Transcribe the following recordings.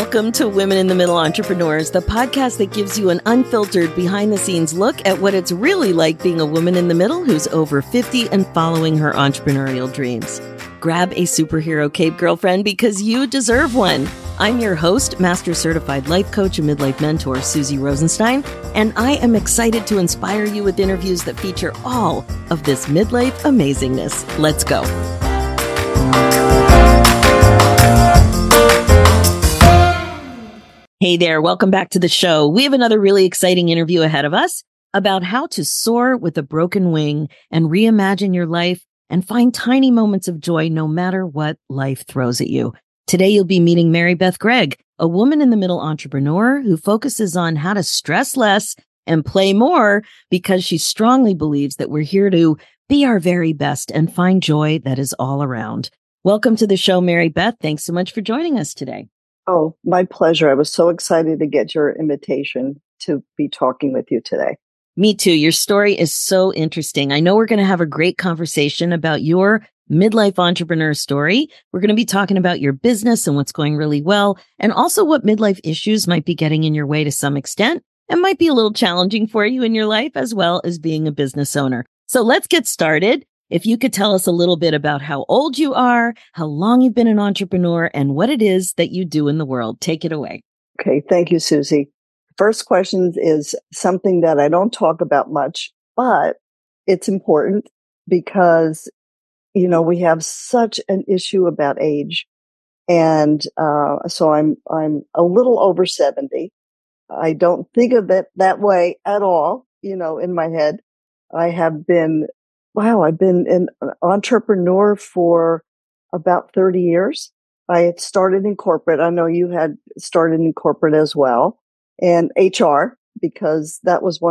Welcome to Women in the Middle Entrepreneurs, the podcast that gives you an unfiltered, behind-the-scenes look at what it's really like being a woman in the middle who's over 50 and following her entrepreneurial dreams. Grab a superhero cape, girlfriend, because you deserve one. I'm your host, Master Certified Life Coach and Midlife Mentor, Susie Rosenstein, and I am excited to inspire you with interviews that feature all of this midlife amazingness. Let's go. Hey there, welcome back to the show. We have another really exciting interview ahead of us about how to soar with a broken wing and reimagine your life and find tiny moments of joy no matter what life throws at you. Today, you'll be meeting Mary Beth Gregg, a woman in the middle entrepreneur who focuses on how to stress less and play more because she strongly believes that we're here to be our very best and find joy that is all around. Welcome to the show, Mary Beth. Thanks so much for joining us today. Oh, my pleasure. I was so excited to get your invitation to be talking with you today. Me too. Your story is so interesting. I know we're going to have a great conversation about your midlife entrepreneur story. We're going to be talking about your business and what's going really well, and also what midlife issues might be getting in your way to some extent and might be a little challenging for you in your life, as well as being a business owner. So let's get started. If you could tell us a little bit about how old you are, how long you've been an entrepreneur, and what it is that you do in the world. Take it away. Okay. Thank you, Susie. First question is something that I don't talk about much, but it's important because, we have such an issue about age. And so I'm a little over 70. I don't think of it that way at all, in my head. I've been an entrepreneur for about 30 years. I had started in corporate. I know you had started in corporate as well, and HR, because that was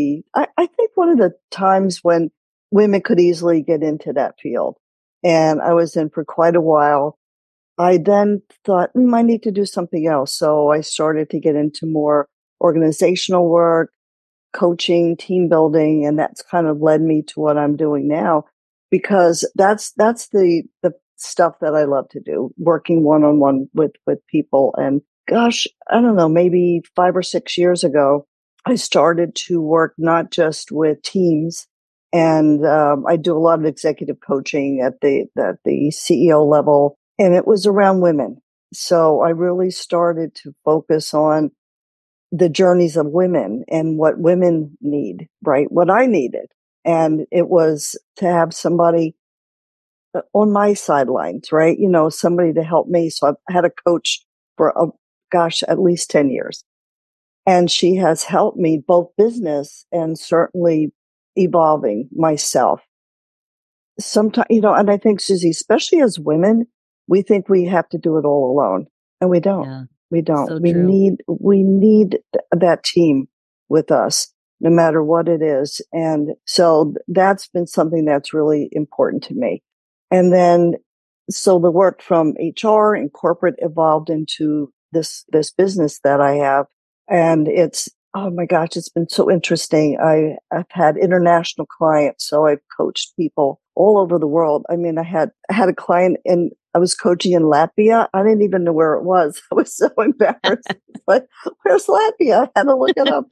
I think one of the times when women could easily get into that field. And I was in for quite a while. I then thought, I need to do something else. So I started to get into more organizational work, coaching, team building, and that's kind of led me to what I'm doing now, because that's the stuff that I love to do, working one-on-one with people. And gosh, I don't know, maybe 5 or 6 years ago, I started to work not just with teams, and I do a lot of executive coaching at the CEO level, and it was around women. So I really started to focus on the journeys of women and what women need, right? What I needed. And it was to have somebody on my sidelines, right? Somebody to help me. So I've had a coach for, at least 10 years. And she has helped me both business and certainly evolving myself. Sometimes, and I think, Susie, especially as women, we think we have to do it all alone, and we don't. Yeah. We don't. So we need that team with us, no matter what it is. And so that's been something that's really important to me. And then, so the work from HR and corporate evolved into this business that I have. And oh my gosh, it's been so interesting. I've had international clients. So I've coached people all over the world. I mean, I had a client I was coaching in Latvia. I didn't even know where it was. I was so embarrassed. But where's Latvia? I had to look it up.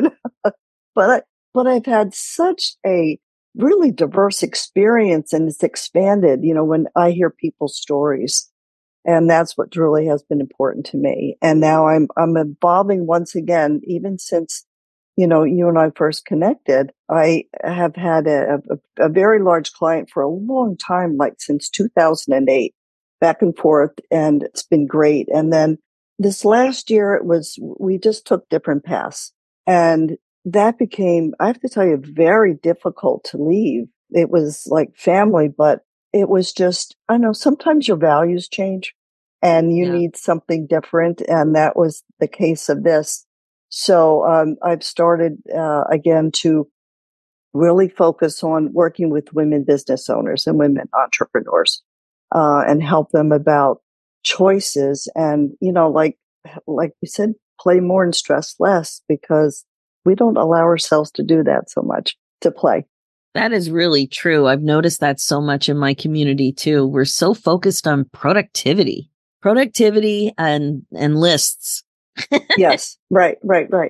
But I've had such a really diverse experience, and it's expanded, when I hear people's stories. And that's what really has been important to me. And now I'm evolving once again, even since, you and I first connected. I have had a very large client for a long time, like since 2008. Back and forth, and it's been great. And then this last year, we just took different paths, and that became, I have to tell you, very difficult to leave. It was like family, but it was just, I know sometimes your values change and you need something different. And that was the case of this. So, I've started, again to really focus on working with women business owners and women entrepreneurs. And help them about choices and, like we said, play more and stress less, because we don't allow ourselves to do that so much, to play. That is really true. I've noticed that so much in my community too. We're so focused on productivity. productivity and lists. Yes. Right.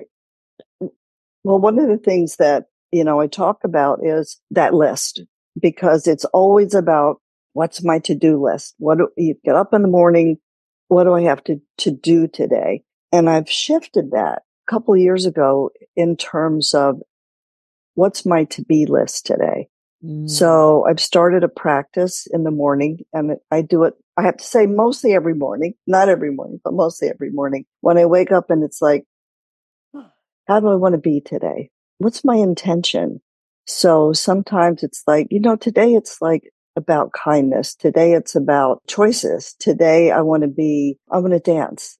Well, one of the things that, I talk about is that list, because it's always about what's my to-do list? You get up in the morning? What do I have to do today? And I've shifted that a couple of years ago in terms of what's my to-be list today? So I've started a practice in the morning, and I do it, I have to say, mostly every morning, not every morning, but mostly every morning when I wake up, and it's like, how do I want to be today? What's my intention? So sometimes it's like, today it's like about kindness. Today it's about choices. Today I want to dance.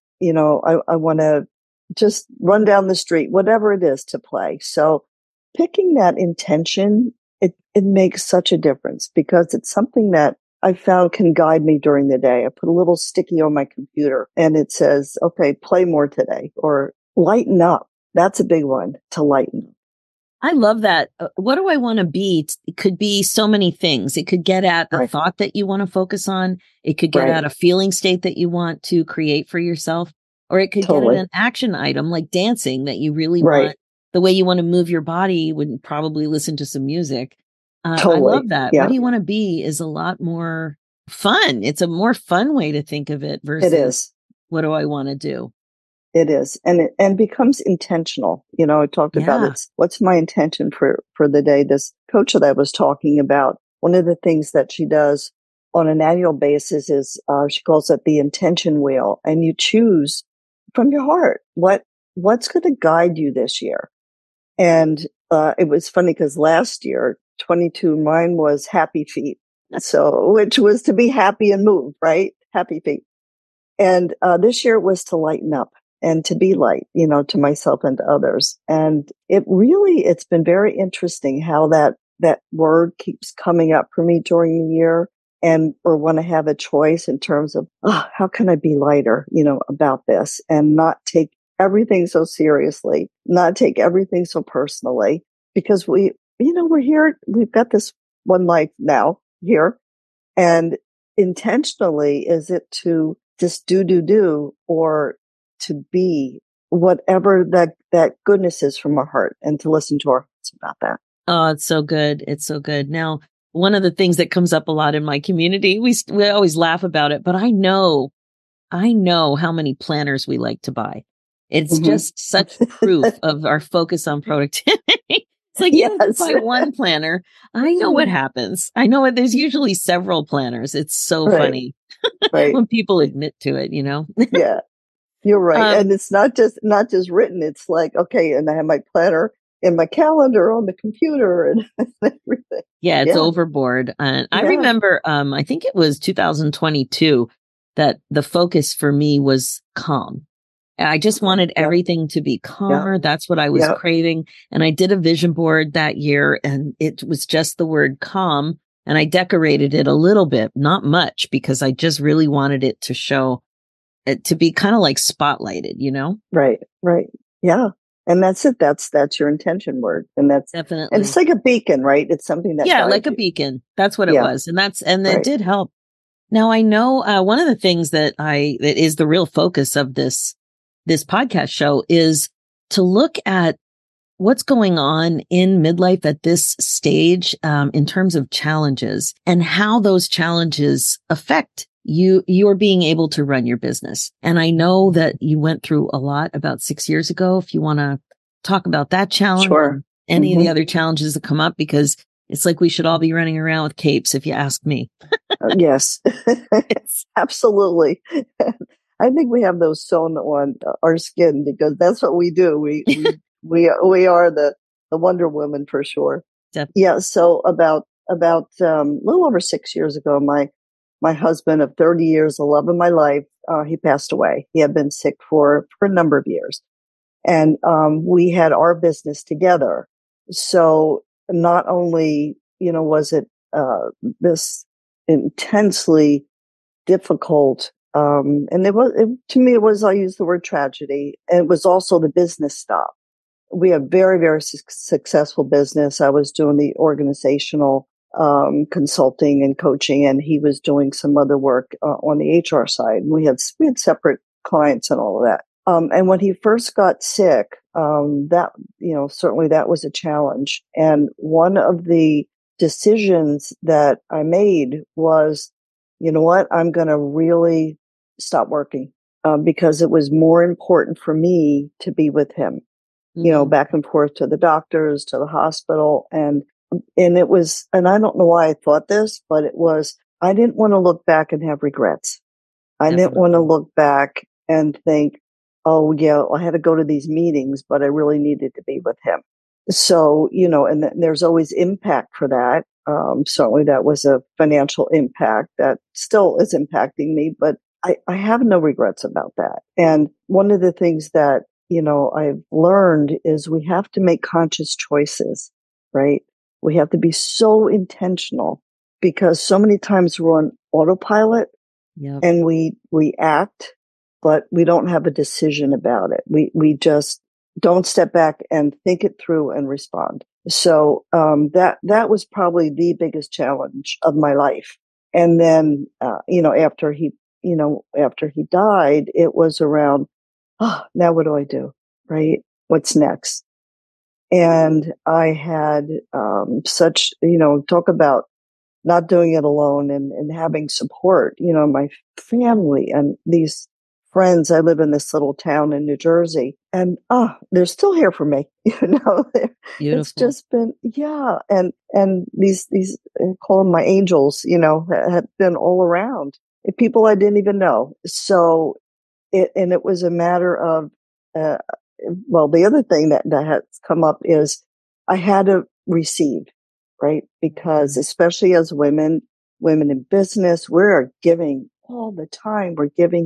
I want to just run down the street, whatever it is to play. So picking that intention, it makes such a difference, because it's something that I found can guide me during the day. I put a little sticky on my computer and it says, okay, play more today, or lighten up. That's a big one, to lighten up. I love that. What do I want to be? It could be so many things. It could get at the thought that you want to focus on. It could get at a feeling state that you want to create for yourself, or it could get at an action item like dancing that you really want. The way you want to move your body, you would probably listen to some music. I love that. Yeah. What do you want to be is a lot more fun. It's a more fun way to think of it versus it is. What do I want to do? It is. And becomes intentional. I talked about what's my intention for the day. This coach that I was talking about, one of the things that she does on an annual basis is, she calls it the intention wheel. And you choose from your heart, what's going to guide you this year. And, it was funny because last year, 22, mine was happy feet. So, which was to be happy and move, right? Happy feet. And, this year it was to lighten up and to be light, to myself and to others. And it's been very interesting how that word keeps coming up for me during the year, or want to have a choice in terms of, how can I be lighter, about this, and not take everything so seriously, not take everything so personally, because we're here, we've got this one life now here. And intentionally, is it to just do, or to be whatever that goodness is from our heart, and to listen to our hearts about that. Oh, it's so good. It's so good. Now, one of the things that comes up a lot in my community, we always laugh about it, but I know how many planners we like to buy. It's just such proof of our focus on productivity. It's like, you don't buy one planner. I know what happens. I know there's usually several planners. It's so funny when people admit to it, Yeah. You're right. And it's not just written. It's like, okay, and I have my planner in my calendar on the computer and everything. Yeah, it's overboard. And I remember, I think it was 2022 that the focus for me was calm. I just wanted everything to be calmer. That's what I was craving. And I did a vision board that year, and it was just the word calm. And I decorated it a little bit, not much, because I just really wanted it to show, to be kind of like spotlighted, Right. Yeah. And that's it. That's your intention word. And that's definitely, and it's like a beacon, right? It's something that, like a beacon. That's what it was. And it did help. Now I know, one of the things that is the real focus of this podcast show is to look at what's going on in midlife at this stage, in terms of challenges, and how those challenges affect you're being able to run your business. And I know that you went through a lot about 6 years ago. If you want to talk about that challenge, sure. Any of the other challenges that come up, because it's like we should all be running around with capes, if you ask me. Yes, absolutely. I think we have those sewn on our skin, because that's what we do. We are the Wonder Woman for sure. Definitely. Yeah. So about a little over 6 years ago, my husband of 30 years, the love of my life, he passed away. He had been sick for a number of years, and we had our business together. So not only was it this intensely difficult. And to me, I use the word tragedy. And it was also the business stop. We have very, very successful business. I was doing the organizational consulting and coaching, and he was doing some other work on the HR side. We had separate clients and all of that. And when he first got sick, that, certainly that was a challenge. And one of the decisions that I made was, you know what, I'm going to really stop working, because it was more important for me to be with him, back and forth to the doctors, to the hospital. And it was, and I don't know why I thought this, but it was, I didn't want to look back and have regrets. I didn't want to look back and think, oh yeah, I had to go to these meetings, but I really needed to be with him. So, and there's always impact for that. Certainly that was a financial impact that still is impacting me, but I have no regrets about that. And one of the things that, I've learned is we have to make conscious choices, right? We have to be so intentional, because so many times we're on autopilot. Yep. And we react, but we don't have a decision about it. We just don't step back and think it through and respond. So that was probably the biggest challenge of my life. And then after he died, it was around, now what do I do? Right? What's next? And I had such, talk about not doing it alone and having support, my family and these friends. I live in this little town in New Jersey, and they're still here for me. Beautiful. It's just been, and these I call them my angels, have been all around, people I didn't even know. So it was a matter of, the other thing that has come up is I had to receive. Right? Because especially as women in business, we're giving all the time. We're giving.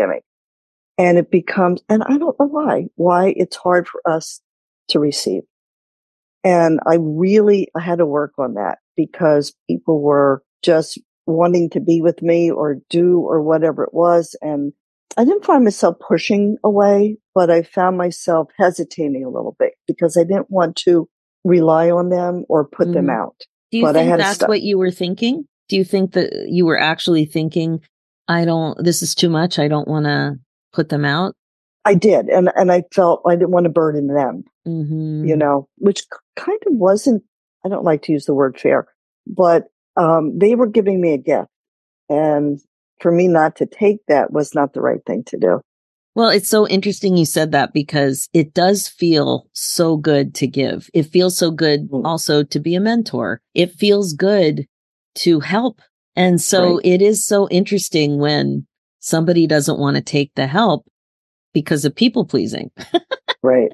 And it becomes, and I don't know why it's hard for us to receive. And I had to work on that, because people were just wanting to be with me or do, or whatever it was. And I didn't find myself pushing away, but I found myself hesitating a little bit, because I didn't want to rely on them or put them out. Do you think that's what you were thinking? Do you think that you were actually thinking, this is too much, I don't want to put them out? I did. And I felt I didn't want to burden them, which kind of wasn't, I don't like to use the word fair, but they were giving me a gift. And for me not to take that was not the right thing to do. Well, it's so interesting you said that, because it does feel so good to give. It feels so good also to be a mentor. It feels good to help. And so It is so interesting when somebody doesn't want to take the help because of people pleasing. Right.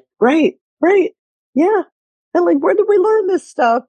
Yeah. And where did we learn this stuff,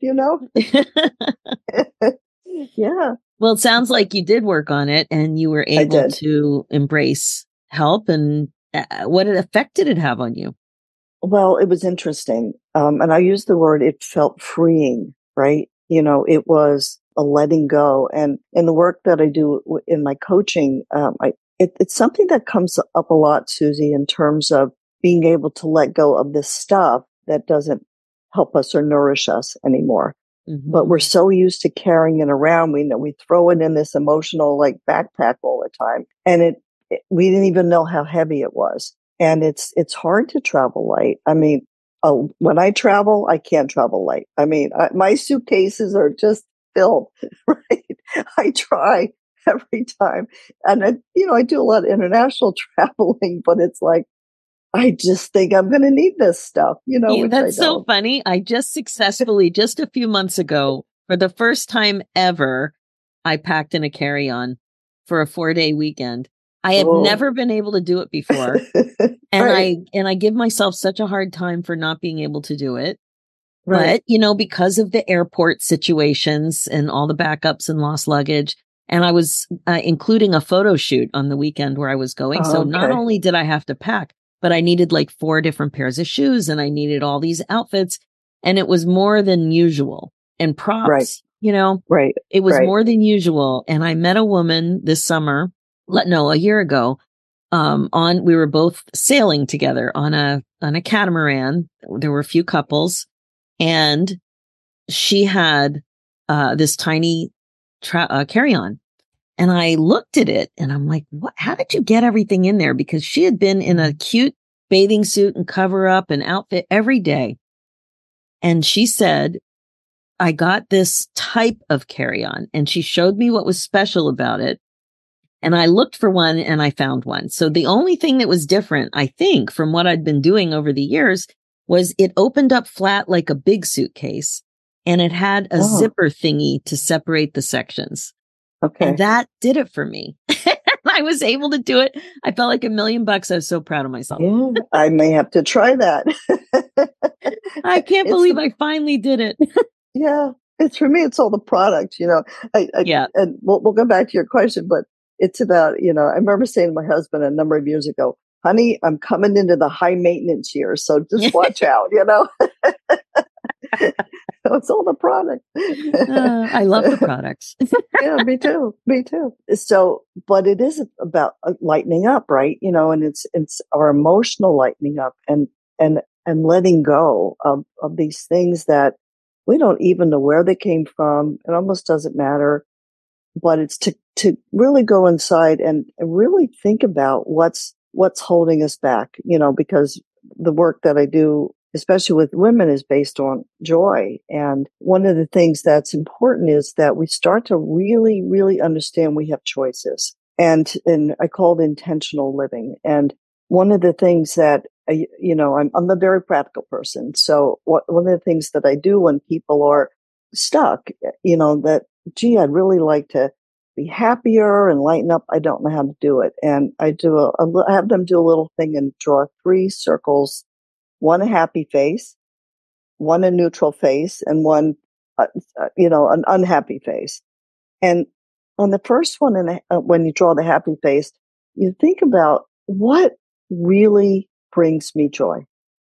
Yeah. Well, it sounds like you did work on it and you were able to embrace help. And what effect did it have on you? Well, it was interesting. And I use the word, it felt freeing, right? It was a letting go. And in the work that I do in my coaching, it's something that comes up a lot, Susie, in terms of being able to let go of this stuff that doesn't help us or nourish us anymore. Mm-hmm. But we're so used to carrying it around. We throw it in this emotional backpack all the time. And we didn't even know how heavy it was. And it's hard to travel light. I mean, when I travel, I can't travel light. I mean, my suitcases are just filled, right? I try every time. And I do a lot of international traveling, but it's I just think I'm going to need this stuff, That's so funny. I just successfully, just a few months ago, for the first time ever, I packed in a carry-on for a 4-day weekend. I have never been able to do it before. And I give myself such a hard time for not being able to do it. Right. But, because of the airport situations and all the backups and lost luggage, and I was including a photo shoot on the weekend where I was going. So not only did I have to pack, but I needed 4 different pairs of shoes and I needed all these outfits. And it was more than usual. And props, it was more than usual. And I met a woman this summer, a year ago, we were both sailing together on a catamaran. There were a few couples and she had this tiny carry-on. And I looked at it and I'm like, what, how did you get everything in there? Because she had been in a cute bathing suit and cover up and outfit every day. And she said, I got this type of carry-on, and she showed me what was special about it. And I looked for one and I found one. So the only thing that was different, I think, from what I'd been doing over the years was it opened up flat like a big suitcase, and it had a zipper thingy to separate the sections. Okay. And that did it for me. I was able to do it. I felt like $1 million. I was so proud of myself. Yeah, I may have to try that. I can't believe I finally did it. Yeah. It's for me, it's all the product, Yeah. And we'll go back to your question, but it's about, I remember saying to my husband a number of years ago, honey, I'm coming into the high maintenance years. So just watch out, It's all the product. I love the products. Yeah, me too. Me too. So, but it is about lightening up, right? And it's our emotional lightening up and letting go of these things that we don't even know where they came from. It almost doesn't matter, but it's to really go inside and really think about what's holding us back, because the work that I do, especially with women, is based on joy. And one of the things that's important is that we start to really, really understand we have choices. And I call it intentional living. And one of the things that, I'm a very practical person. So one of the things that I do when people are stuck, that, gee, I'd really like to be happier and lighten up. I don't know how to do it. And I have them do a little thing and draw 3 circles. One a happy face, one a neutral face, and one, an unhappy face. And on the first one, when you draw the happy face, you think about what really brings me joy.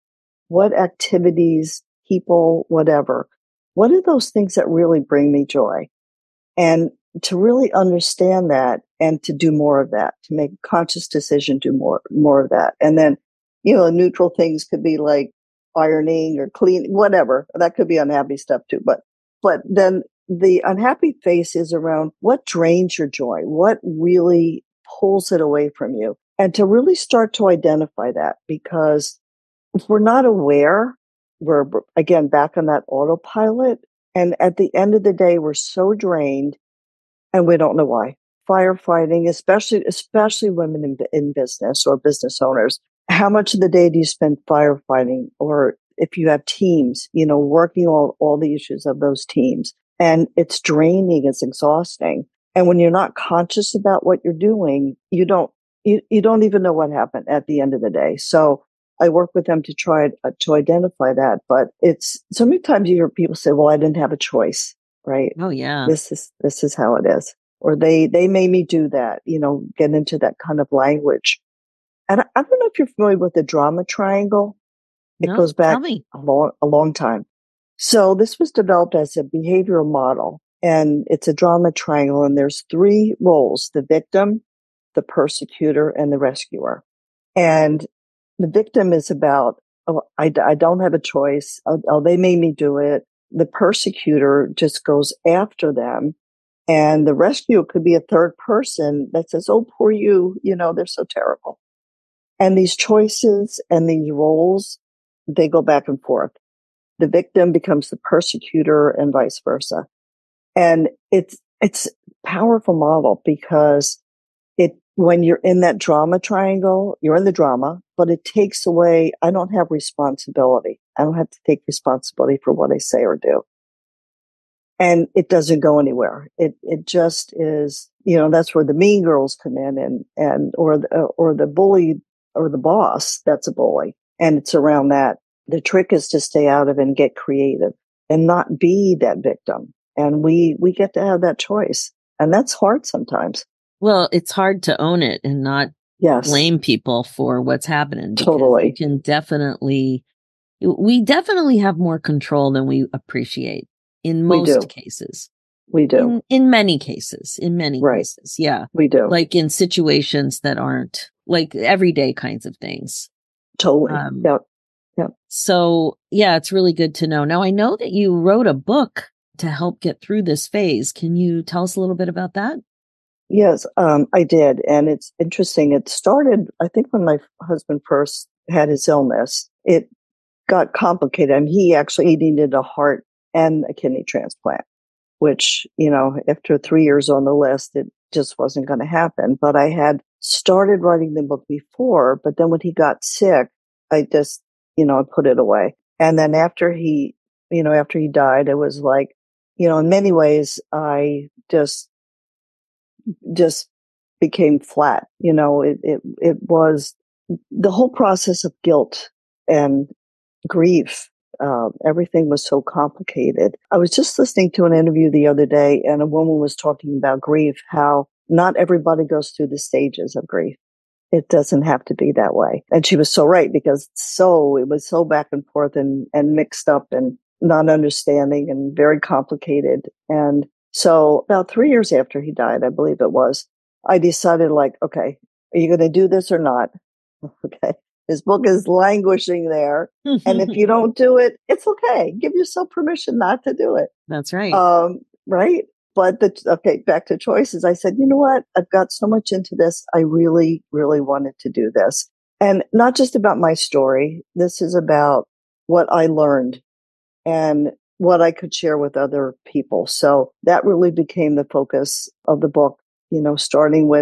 What activities, people, whatever. What are those things that really bring me joy? And to really understand that and to do more of that, to make a conscious decision, do more of that. And then, neutral things could be like ironing or cleaning, whatever. That could be unhappy stuff too. But then the unhappy face is around what drains your joy, what really pulls it away from you. And to really start to identify that, because if we're not aware, we're again back on that autopilot. And at the end of the day, we're so drained and we don't know why. Firefighting, especially women in business or business owners. How much of the day do you spend firefighting? Or if you have teams, working on all the issues of those teams. And it's draining, it's exhausting. And when you're not conscious about what you're doing, you don't even know what happened at the end of the day. So I work with them to try to identify that. But it's so many times you hear people say, well, I didn't have a choice, right? Oh yeah. This is how it is. Or they made me do that, get into that kind of language. And I don't know if you're familiar with the drama triangle. No, it goes back tell me. a long time. So this was developed as a behavioral model, and it's a drama triangle. And there's 3 roles: the victim, the persecutor, and the rescuer. And the victim is about, I don't have a choice. They made me do it. The persecutor just goes after them. And the rescuer could be a third person that says, oh, poor you, they're so terrible. And these choices and these roles, they go back and forth. The victim becomes the persecutor and vice versa. And it's a powerful model because when you're in that drama triangle, you're in the drama, but it takes away, I don't have responsibility. I don't have to take responsibility for what I say or do. And it doesn't go anywhere. It just is, that's where the mean girls come in or the bully or the boss that's a bully. And it's around that. The trick is to stay out of it and get creative and not be that victim. And we get to have that choice. And that's hard sometimes. Well, it's hard to own it and not blame people for what's happening. Totally. We definitely have more control than we appreciate in most cases. We do. In many cases. Cases. Yeah. We do. Like in situations that aren't like everyday kinds of things. Totally. Yep. So yeah, it's really good to know. Now I know that you wrote a book to help get through this phase. Can you tell us a little bit about that? Yes, I did. And it's interesting. It started, I think, when my husband first had his illness. It got complicated. I mean, he needed a heart and a kidney transplant, which, after 3 years on the list, it just wasn't going to happen. But I had started writing the book before, but then when he got sick, I just, I put it away. And then after he died, it was like, in many ways, I just became flat. It was the whole process of guilt and grief. Everything was so complicated. I was just listening to an interview the other day, and a woman was talking about grief, how not everybody goes through the stages of grief. It doesn't have to be that way. And she was so right, because it was so back and forth and mixed up and not understanding and very complicated. And so about 3 years after he died, I believe it was, I decided, like, okay, are you going to do this or not? Okay. His book is languishing there. And if you don't do it, it's okay. Give yourself permission not to do it. That's right. Right. But back to choices. I said, you know what? I've got so much into this. I really, really wanted to do this. And not just about my story. This is about what I learned and what I could share with other people. So that really became the focus of the book, starting with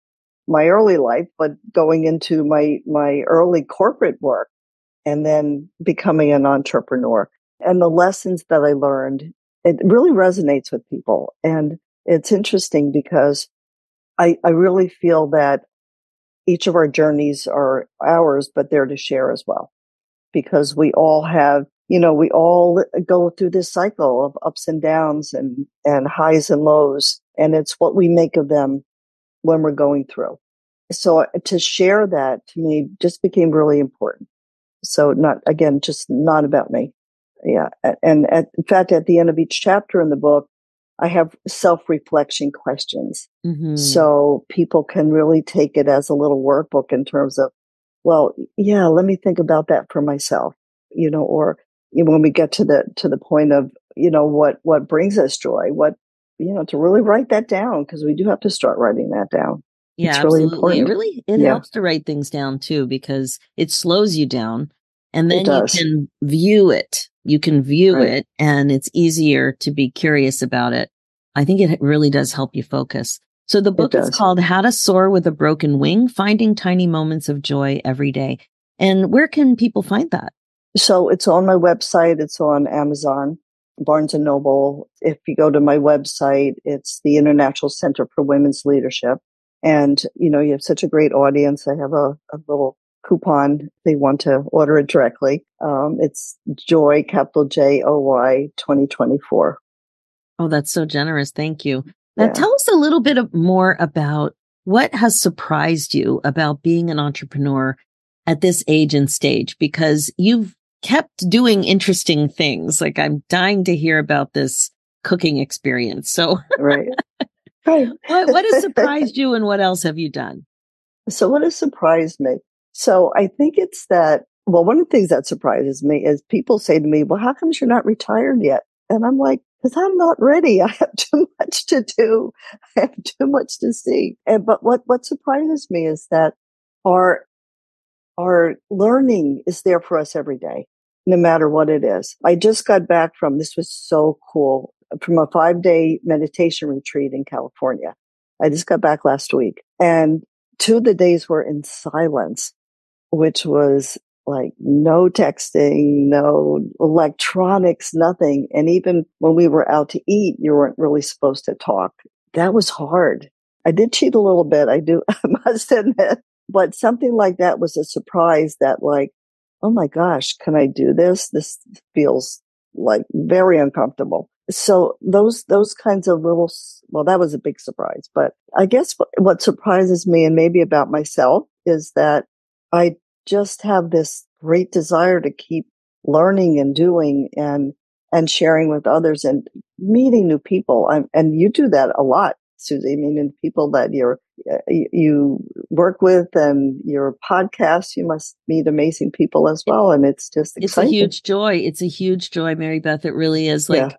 my early life, but going into my early corporate work and then becoming an entrepreneur. And the lessons that I learned, it really resonates with people. And it's interesting because I really feel that each of our journeys are ours, but they're to share as well. Because we all have, we all go through this cycle of ups and downs and highs and lows. And it's what we make of them when we're going through. So to share that to me just became really important. So not about me. Yeah. And in fact, at the end of each chapter in the book, I have self-reflection questions. Mm-hmm. So people can really take it as a little workbook in terms of, well, yeah, let me think about that for myself, or when we get to the point of, what brings us joy, to really write that down, because we do have to start writing that down. Yeah, it's absolutely. really important. It helps to write things down too, because it slows you down, and then you can view it. You can view right. it, and it's easier to be curious about it. I think it really does help you focus. So the book is called How to Soar with a Broken Wing, Finding Tiny Moments of Joy Every Day. And where can people find that? So it's on my website. It's on Amazon, Barnes & Noble. If you go to my website, it's the International Center for Women's Leadership. And, you have such a great audience. I have a little coupon if they want to order it directly. It's Joy, capital JOY 2024. Oh, that's so generous. Thank you. Now, tell us a little bit more about what has surprised you about being an entrepreneur at this age and stage, because you've kept doing interesting things. Like, I'm dying to hear about this cooking experience. So, right. What has surprised you, and what else have you done? So what has surprised me? So I think it's that, well, one of the things that surprises me is people say to me, well, how come you're not retired yet? And I'm like, because I'm not ready. I have too much to do. I have too much to see. But what surprises me is that our learning is there for us every day, no matter what it is. I just got back this was so cool, from a 5-day meditation retreat in California. I just got back last week, and 2 of the days were in silence, which was like no texting, no electronics, nothing. And even when we were out to eat, you weren't really supposed to talk. That was hard. I did cheat a little bit. I must admit, but something like that was a surprise, that like, oh my gosh, can I do this? This feels like very uncomfortable. So those kinds of that was a big surprise. But I guess what surprises me, and maybe about myself, is that I just have this great desire to keep learning and doing and sharing with others and meeting new people. And you do that a lot, Susie. I mean, in people that you work with and your podcast, you must meet amazing people as well. And it's just exciting. It's a huge joy. It's a huge joy, Mary Beth. It really is. Like,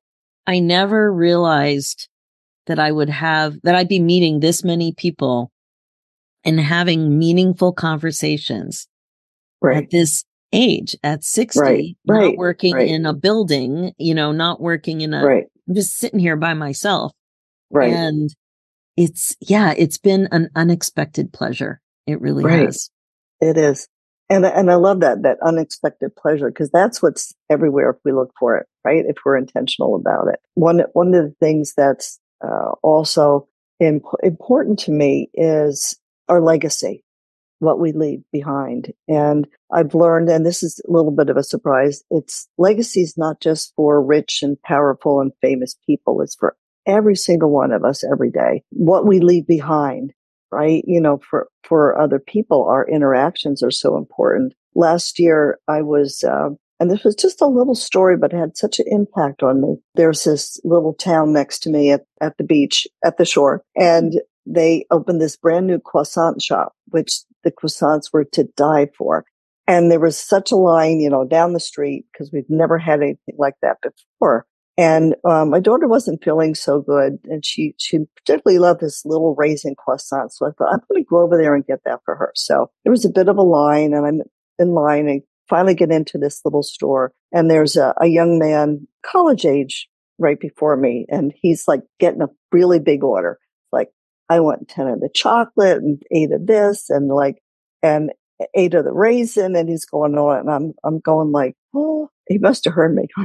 I never realized that I'd be meeting this many people and having meaningful conversations at this age, at 60, not working in a building, not working I'm just sitting here by myself. Right. And it's been an unexpected pleasure. It really has. It is. And I love that unexpected pleasure, because that's what's everywhere if we look for it, right? If we're intentional about it. One of the things that's also important to me is our legacy, what we leave behind. And I've learned, and this is a little bit of a surprise, legacy is not just for rich and powerful and famous people. It's for every single one of us every day. What we leave behind, right? For other people, our interactions are so important. Last year I was, and this was just a little story, but it had such an impact on me. There's this little town next to me at the beach, at the shore, and they opened this brand new croissant shop, which the croissants were to die for. And there was such a line, down the street, because we've never had anything like that before. And my daughter wasn't feeling so good, and she particularly loved this little raisin croissant. So I thought, I'm going to go over there and get that for her. So there was a bit of a line, and I'm in line and finally get into this little store. And there's a young man, college age, right before me. And he's like getting a really big order. Like, I want 10 of the chocolate and 8 of this and 8 of the raisin. And he's going on, and I'm going like, oh, he must have heard me.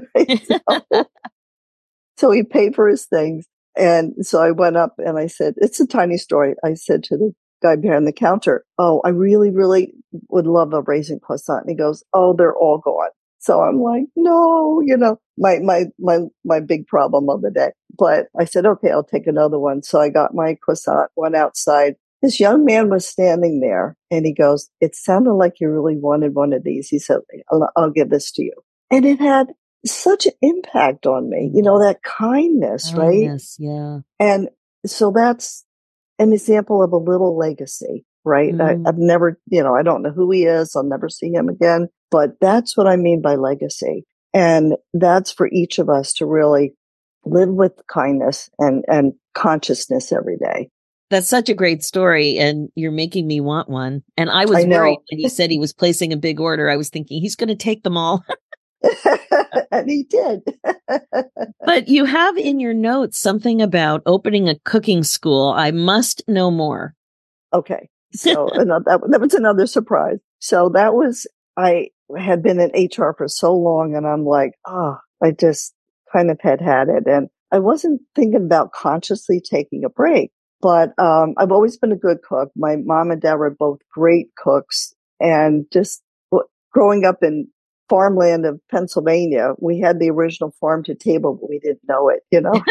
So he paid for his things. And so I went up and I said, it's a tiny story. I said to the guy behind the counter, oh, I really, really would love a raisin croissant. And he goes, oh, they're all gone. So I'm like, no, my big problem of the day. But I said, okay, I'll take another one. So I got my croissant, went outside. This young man was standing there, and he goes, it sounded like you really wanted one of these. He said, I'll give this to you. And it had such an impact on me, that kindness, right? Yeah. And so that's an example of a little legacy, right? I've never, I don't know who he is. I'll never see him again, but that's what I mean by legacy. And that's for each of us to really live with kindness and consciousness every day. That's such a great story, and you're making me want one. And I was worried when you said he was placing a big order. I was thinking he's going to take them all. And he did. But you have in your notes something about opening a cooking school. I must know more. Okay. So that was another surprise. So I had been in HR for so long, and I'm like, I just kind of had it. And I wasn't thinking about consciously taking a break. But I've always been a good cook. My mom and dad were both great cooks. And just growing up in farmland of Pennsylvania, we had the original farm to table, but we didn't know it,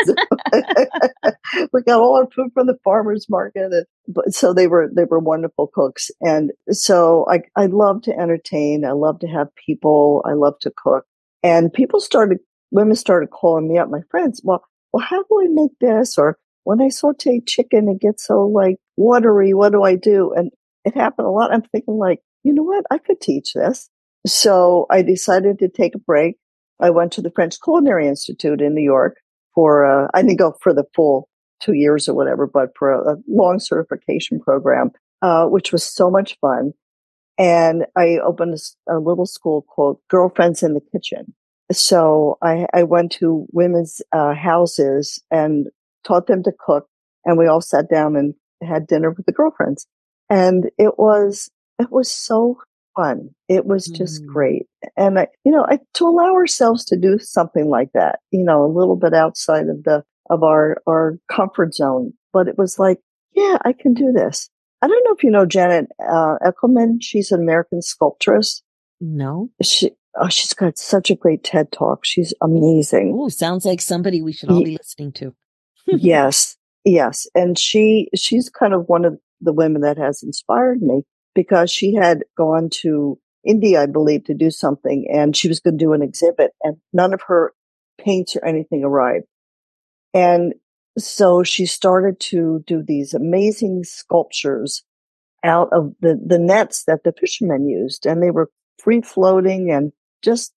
We got all our food from the farmer's market. So they were wonderful cooks. And so I love to entertain. I love to have people. I love to cook. And women started calling me up, my friends, well, how do I make this? Or when I saute chicken, it gets so like watery. What do I do? And it happened a lot. I'm thinking like, you know what? I could teach this. So I decided to take a break. I went to the French Culinary Institute in New York I didn't go for the full 2 years or whatever, but for a long certification program, which was so much fun. And I opened a little school called Girlfriends in the Kitchen. So I went to women's houses and taught them to cook, and we all sat down and had dinner with the girlfriends. And it was so fun. It was just great. And to allow ourselves to do something like that, a little bit outside of our comfort zone. But it was like, yeah, I can do this. I don't know if you know Janet Eckelman. She's an American sculptress. No. She's got such a great TED Talk. She's amazing. Oh, sounds like somebody we should all be listening to. Yes. And she's kind of one of the women that has inspired me, because she had gone to India, I believe, to do something, and she was going to do an exhibit, and none of her paints or anything arrived. And so she started to do these amazing sculptures out of the nets that the fishermen used, and they were free floating and just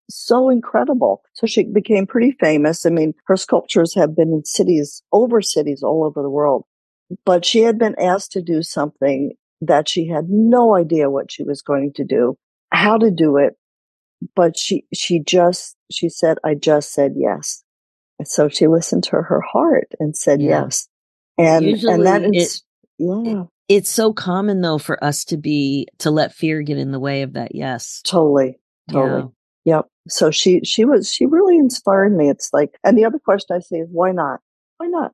so incredible. So she became pretty famous. I mean, her sculptures have been in cities all over the world. But she had been asked to do something that she had no idea what she was going to do, how to do it. But she said, I just said yes. And so she listened to her heart and said yes. And usually that is, it's so common though for us to let fear get in the way of that. Yes. Totally. Yeah. Yep. So she really inspired me. It's like, and the other question I say is, why not? Why not?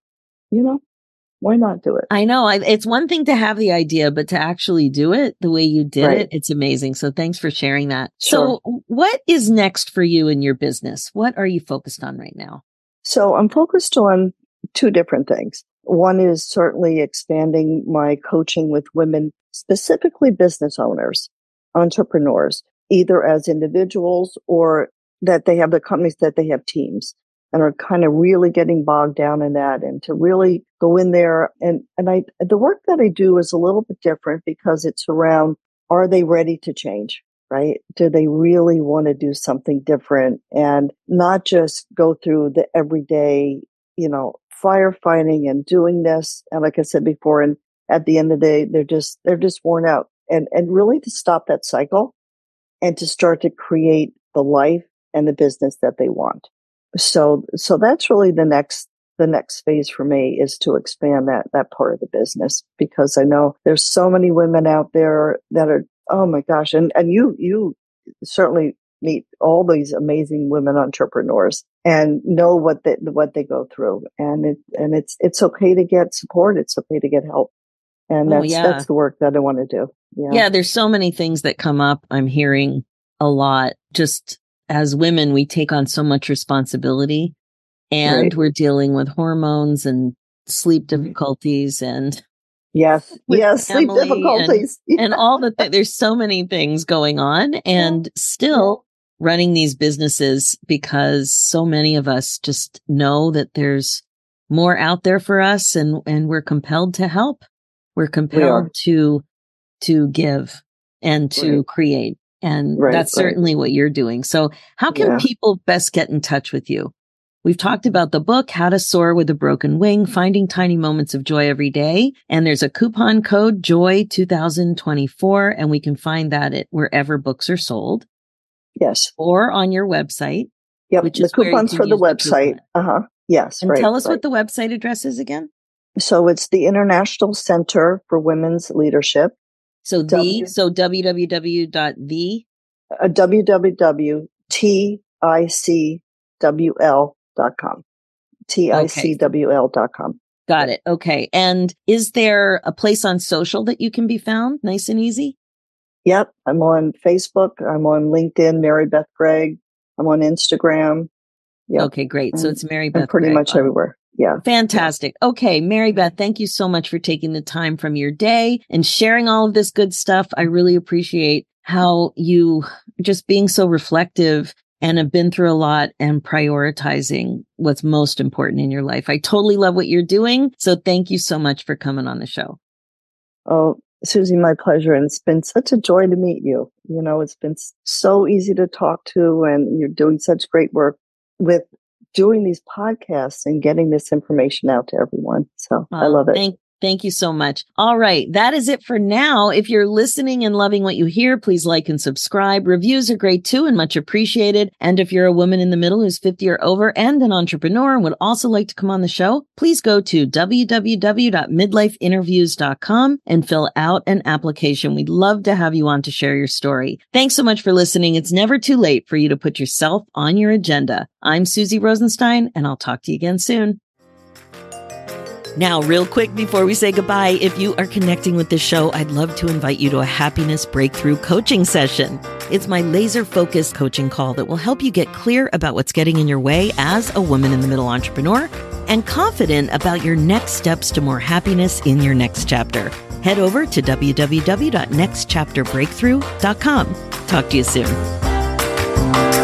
Why not do it? I know it's one thing to have the idea, but to actually do it the way you did it, it's amazing. So thanks for sharing that. Sure. So what is next for you in your business? What are you focused on right now? So I'm focused on two different things. One is certainly expanding my coaching with women, specifically business owners, entrepreneurs, either as individuals or that they have the companies that they have teams and are kind of really getting bogged down in that, and to really go in there. And the work that I do is a little bit different because it's around, are they ready to change? Right? Do they really want to do something different and not just go through the everyday, firefighting and doing this? And like I said before, and at the end of the day, they're just worn out, and really to stop that cycle and to start to create the life and the business that they want. So that's really the next phase for me, is to expand that part of the business, because I know there's so many women out there that are, oh my gosh. And you certainly meet all these amazing women entrepreneurs and know what they go through. And it's okay to get support. It's okay to get help. And that's the work that I want to do. Yeah. There's so many things that come up. I'm hearing a lot. Just as women, we take on so much responsibility, and we're dealing with hormones and sleep difficulties and sleep difficulties and all there's so many things going on, and still running these businesses, because so many of us just know that there's more out there for us, and we're compelled to help. We're compelled to give and to create. And that's certainly what you're doing. So how can people best get in touch with you? We've talked about the book, How to Soar with a Broken Wing, Finding Tiny Moments of Joy Every Day. And there's a coupon code, Joy 2024, and we can find that at wherever books are sold. Yes. Or on your website. Yep. The coupon's for the website. Yes. And tell us what the website address is again. So it's the International Center for Women's Leadership. So www.the www.ticwl.com. ticwl.com. Got it. Okay. And is there a place on social that you can be found nice and easy? Yep. I'm on Facebook. I'm on LinkedIn, Mary Beth Gregg. I'm on Instagram. Yep. Okay, great. So it's Mary Beth. I'm pretty much everywhere. Yeah. Fantastic. Okay. Mary Beth, thank you so much for taking the time from your day and sharing all of this good stuff. I really appreciate how you just being so reflective and have been through a lot and prioritizing what's most important in your life. I totally love what you're doing. So thank you so much for coming on the show. Oh, Susie, my pleasure. And it's been such a joy to meet you. It's been so easy to talk to, and you're doing such great work with doing these podcasts and getting this information out to everyone. So I love it. Thank you so much. All right. That is it for now. If you're listening and loving what you hear, please like and subscribe. Reviews are great too and much appreciated. And if you're a woman in the middle who's 50 or over and an entrepreneur and would also like to come on the show, please go to www.midlifeinterviews.com and fill out an application. We'd love to have you on to share your story. Thanks so much for listening. It's never too late for you to put yourself on your agenda. I'm Susie Rosenstein, and I'll talk to you again soon. Now, real quick before we say goodbye, if you are connecting with this show, I'd love to invite you to a happiness breakthrough coaching session. It's my laser-focused coaching call that will help you get clear about what's getting in your way as a woman in the middle entrepreneur and confident about your next steps to more happiness in your next chapter. Head over to www.nextchapterbreakthrough.com. Talk to you soon.